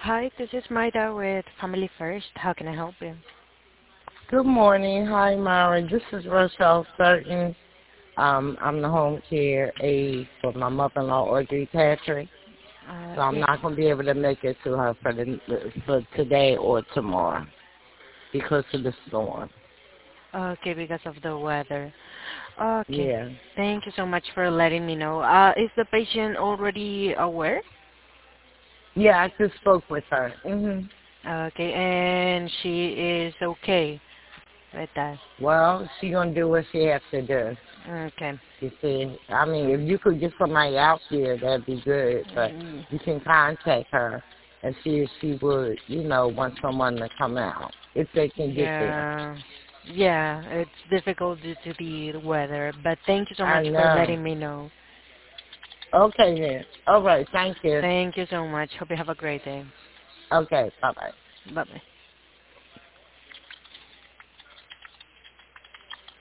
Hi, this is Maida with Family First. How can I help you? Good morning. Hi, Myra. This is Rochelle Sutton. I'm the home care aide for my mother-in-law, Audrey Patrick. So I'm Yeah. not going to be able to make it to her for today or tomorrow because of the storm. Okay, because of the weather. Okay. Yeah. Thank you so much for letting me know. Is the patient already aware? Yeah, I just spoke with her. Okay, and she is okay with that. Well, she going to do what she has to do. Okay. You see, I mean, if you could get somebody out there, that'd be good. But Mm, you can contact her and see if she would, want someone to come out if they can get there. Yeah. Yeah, it's difficult due to the weather, but thank you so I much for know. letting me know. Okay then. All right. Thank you. Thank you so much. Hope you have a great day. Okay. Bye bye. Bye-bye.